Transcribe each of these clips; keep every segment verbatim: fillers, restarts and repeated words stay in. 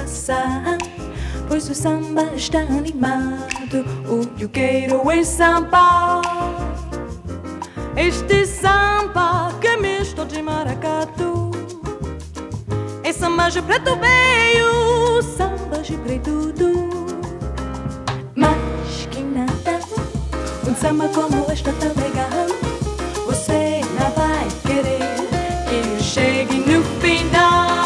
passar, pois o samba está animado. O que eu quero é samba. Este samba que é misto de maracatu, é samba de preto veio, samba de preto do. Mas que nada, um samba como este tão legal, você não vai querer que eu chegue no final.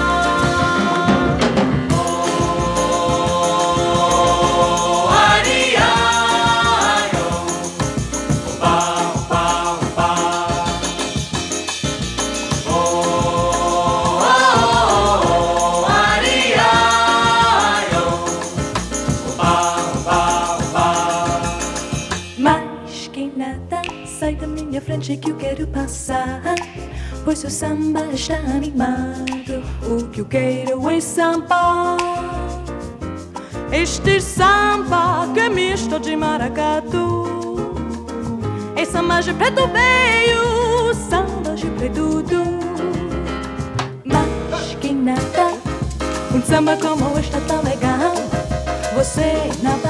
Sai da minha frente que eu quero passar, pois o samba está animado. O que eu quero é samba. Este samba que é misto de maracatu, é samba de preto veio, samba de preto do. Mas que nada, um samba como este tão legal, você não vai